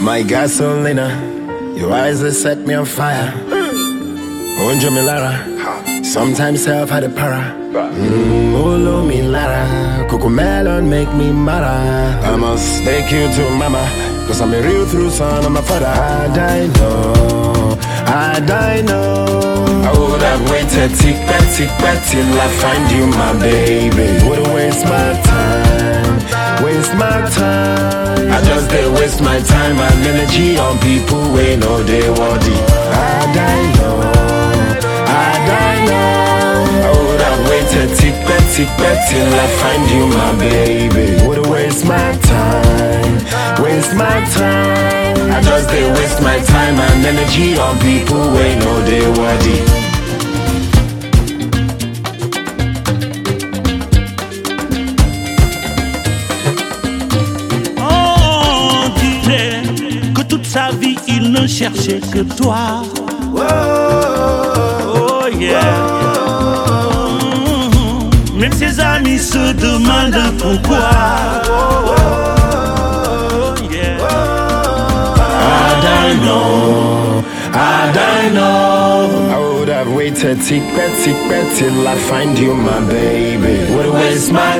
My gasolina, your eyes that set me on fire. Onjo me lara, sometimes self had a para. Olo me lara, coco melon make me mara. I must take you to mama, cause I'm a real true son of my father. I die no. I would have waited tick back till I find you, my baby. Wouldn't waste my time. I just did waste my time and energy on people we know they worthy. I die no. I would have waited tick back till I find you, my baby. Wouldn't waste my time. I just did waste my time and energy on people we know they worthy. Sa vie, il ne cherchait que toi. Oh yeah. Même ses amis se demandent pourquoi. Oh yeah. I don't know. I would have waited tick back till I find you, my baby. Would waste my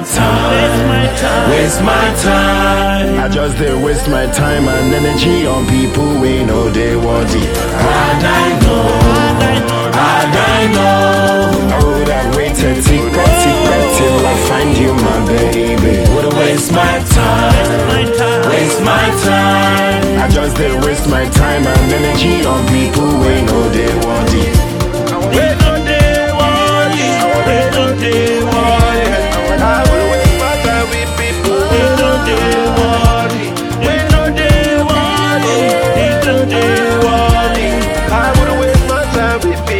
time. I just did waste my time and energy on people we know they worthy. I know. I would have waited tick back till I find you, my baby. Would waste my time. I just did waste my time and energy on people we know they worthy. I would waste my time with people. I would waste my time with people.